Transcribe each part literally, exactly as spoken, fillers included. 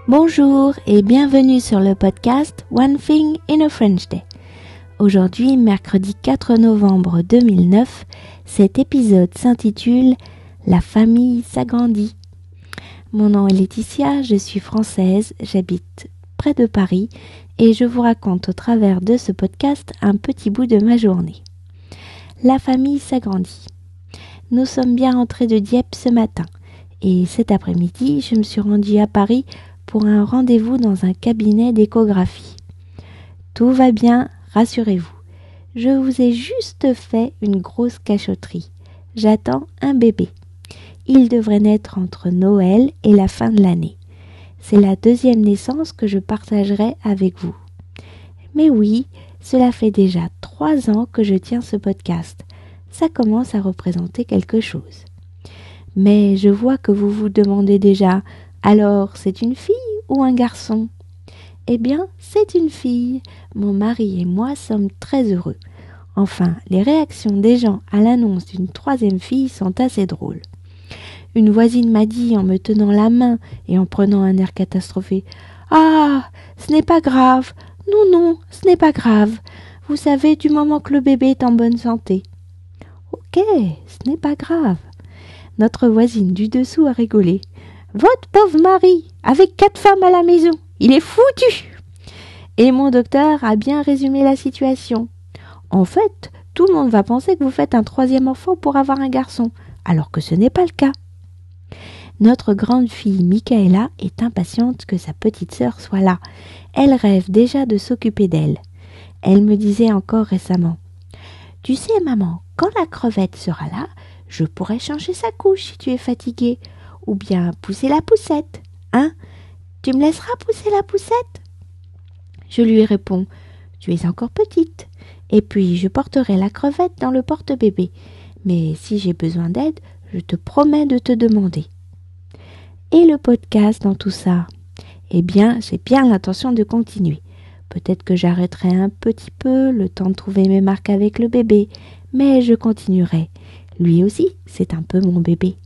Bonjour et bienvenue sur le podcast One Thing in a French Day. Aujourd'hui, mercredi quatre novembre deux mille neuf, cet épisode s'intitule « La famille s'agrandit ». Mon nom est Laetitia, je suis française, j'habite près de Paris et je vous raconte au travers de ce podcast un petit bout de ma journée. La famille s'agrandit. Nous sommes bien rentrés de Dieppe ce matin et cet après-midi, je me suis rendue à Paris pour un rendez-vous dans un cabinet d'échographie. Tout va bien, rassurez-vous. Je vous ai juste fait une grosse cachotterie. J'attends un bébé. Il devrait naître entre Noël et la fin de l'année. C'est la deuxième naissance que je partagerai avec vous. Mais oui, cela fait déjà trois ans que je tiens ce podcast. Ça commence à représenter quelque chose. Mais je vois que vous vous demandez déjà, alors c'est une fille ou un garçon ? Eh bien, c'est une fille. Mon mari et moi sommes très heureux. Enfin, les réactions des gens à l'annonce d'une troisième fille sont assez drôles. Une voisine m'a dit en me tenant la main et en prenant un air catastrophé « Ah, ce n'est pas grave. Non, non, ce n'est pas grave. Vous savez, du moment que le bébé est en bonne santé. » Ok, ce n'est pas grave. Notre voisine du dessous a rigolé. « Votre pauvre mari, avec quatre femmes à la maison, il est foutu !» Et mon docteur a bien résumé la situation. En fait, tout le monde va penser que vous faites un troisième enfant pour avoir un garçon, alors que ce n'est pas le cas. Notre grande fille Michaela est impatiente que sa petite sœur soit là. Elle rêve déjà de s'occuper d'elle. Elle me disait encore récemment « Tu sais maman, quand la crevette sera là, je pourrai changer sa couche si tu es fatiguée, ou bien pousser la poussette. Hein? Tu me laisseras pousser la poussette ?» Je lui réponds « Tu es encore petite, et puis je porterai la crevette dans le porte-bébé. Mais si j'ai besoin d'aide, je te promets de te demander. » Et le podcast dans tout ça? Eh bien, j'ai bien l'intention de continuer. Peut-être que j'arrêterai un petit peu, le temps de trouver mes marques avec le bébé, mais je continuerai. Lui aussi, c'est un peu mon bébé.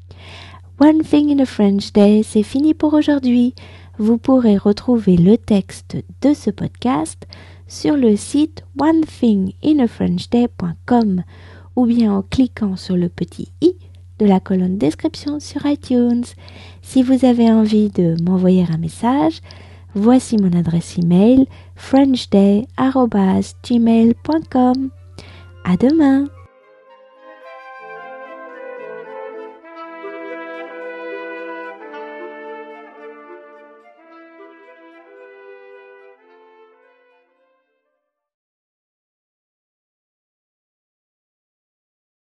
One Thing in a French Day, c'est fini pour aujourd'hui. Vous pourrez retrouver le texte de ce podcast sur le site one thing in a french day point com ou bien en cliquant sur le petit i de la colonne description sur iTunes. Si vous avez envie de m'envoyer un message, voici mon adresse email frenchday arobase gmail point com. À demain!